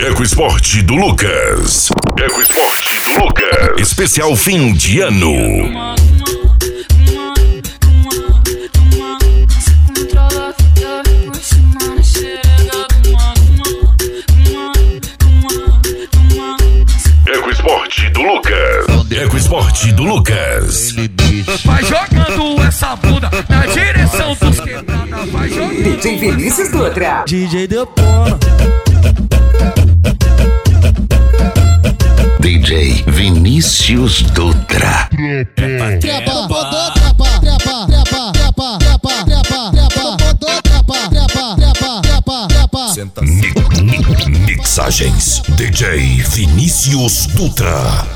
Ecoesporte do Lucas. Ecoesporte do Lucas. Especial fim de ano. Ecoesporte do Lucas. Ecoesporte do Lucas. Vai jogando essa bunda na direção dos quebrados. Vai jogando. DJ Vinícius Dutra. DJ Depona. DJ Vinícius Dutra. Mixagens DJ Vinícius Dutra.